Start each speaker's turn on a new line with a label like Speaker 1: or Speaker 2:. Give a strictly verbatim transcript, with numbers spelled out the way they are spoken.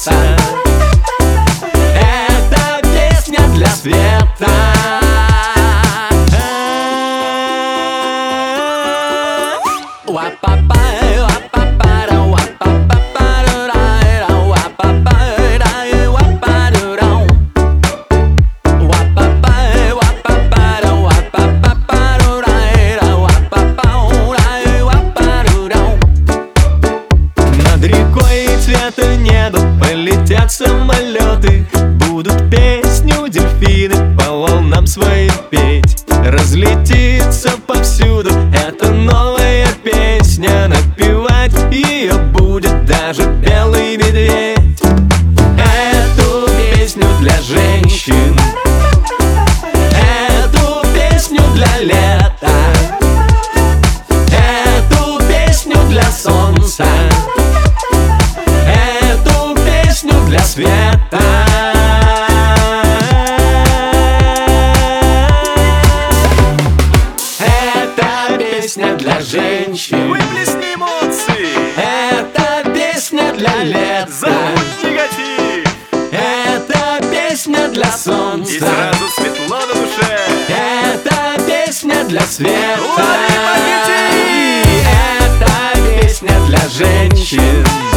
Speaker 1: солнца. Это песня для света.
Speaker 2: Над рекой цвета неба полетят самолеты, будут песню дельфины по волнам своим петь. Разлетится повсюду эта новая песня, напевать ее будет даже белый медведь. Эту песню для женщин, эту песню для лета, эту песню для солнца, эту песню для света. Это песня для женщин,
Speaker 1: Выплесни эмоции,
Speaker 2: это песня для лета,
Speaker 1: забудь негатив,
Speaker 2: это песня для
Speaker 1: и
Speaker 2: солнца,
Speaker 1: сразу светло на душе.
Speaker 2: это песня для света.
Speaker 1: Лови магнитик!
Speaker 2: Это песня для женщин,